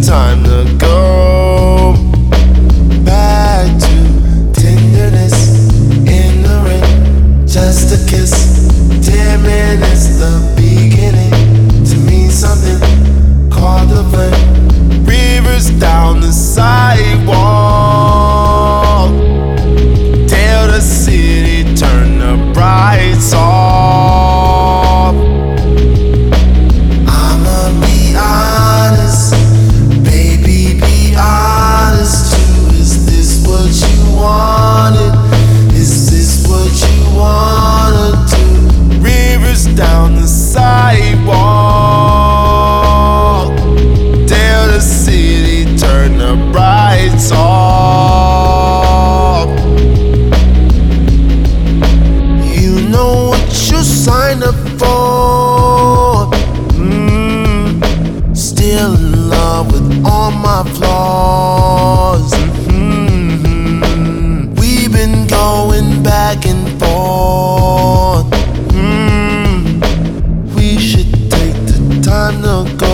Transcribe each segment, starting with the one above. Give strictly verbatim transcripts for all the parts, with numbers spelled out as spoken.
time to go back to tenderness in the rain. Just a kiss, ten minutes, the beginning. To me, something called the flame. Rivers down the sidewalk. Tell the city, turn the brights off. I'ma be honest, baby, be honest too. Is this what you wanted? Is this what you wanna do? Rivers down the sidewalk. Tell the city, turn the brights off. You know what you signed up for. Mm, still in love with all my flaws. Mm-hmm. We've been going back and forth. Mm, we should take the time to go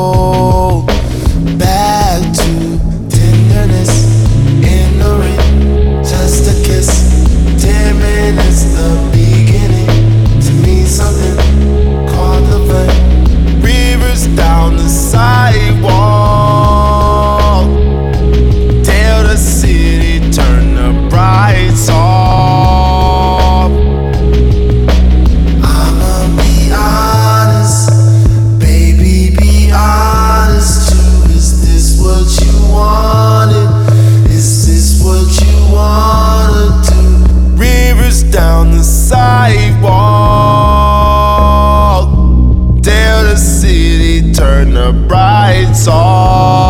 back to tenderness in the rain. Just a kiss, ten minutes, the beginning. To me, something called the flame. Rivers down the sidewalk. Tell the city, turn the brights off. I'ma be honest, baby, be honest too. Is this what you wanted? Is this what you wanna do? Rivers down the sidewalk. Tell the city, turn the brights off.